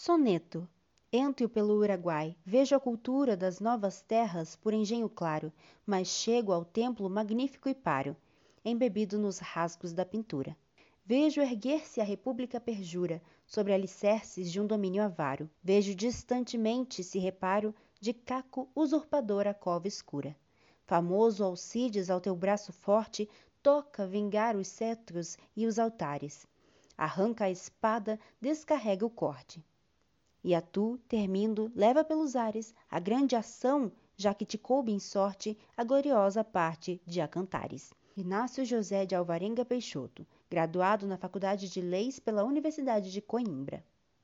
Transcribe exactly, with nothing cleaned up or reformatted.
Soneto. Entro pelo Uruguai, vejo a cultura das novas terras por engenho claro, mas chego ao templo magnífico e paro, embebido nos rasgos da pintura. Vejo erguer-se a república perjura, sobre alicerces de um domínio avaro. Vejo distantemente, se reparo, de Caco usurpador a cova escura. Famoso Alcides, ao teu braço forte, toca vingar os cetros e os altares. Arranca a espada, descarrega o corte. E a tu, termindo, leva pelos ares a grande ação, já que te coube em sorte a gloriosa parte de a cantares. Inácio José de Alvarenga Peixoto, graduado na Faculdade de Leis pela Universidade de Coimbra.